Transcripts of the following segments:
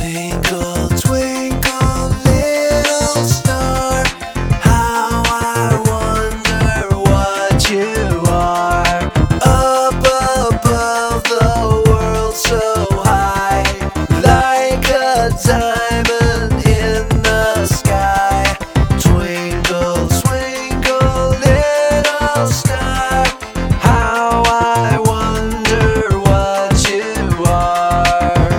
Twinkle, twinkle, little star, how I wonder what you are. Up above the world so high, like a diamond in the sky. Twinkle, twinkle, little star, how I wonder what you are.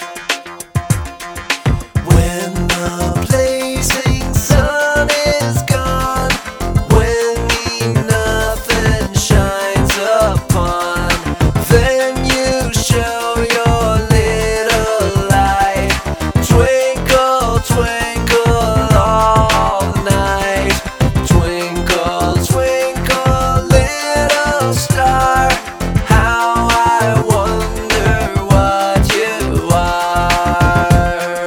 When the blazing sun is gone, when nothing shines upon, then you show your little light. Twinkle, twinkle all night. Twinkle, twinkle, little star, how I wonder what you are.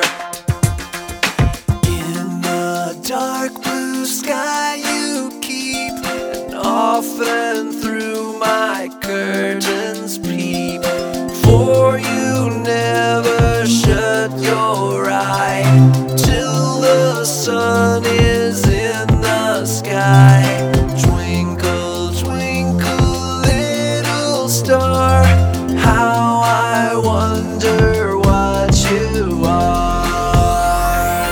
In the dark blue sky you keep, and often through my curtains peep, for you never shut your eye till the sun is in the sky. Twinkle, twinkle, little star, how I wonder what you are.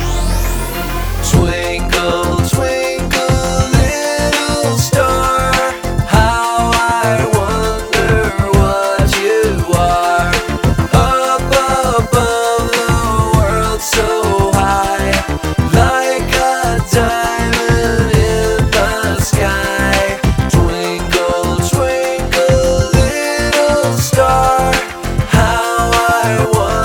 Twinkle, twinkle, little star, how I wonder what you are. Up above the world so high, like a diamond in the sky. Twinkle, twinkle, little star, how I wonder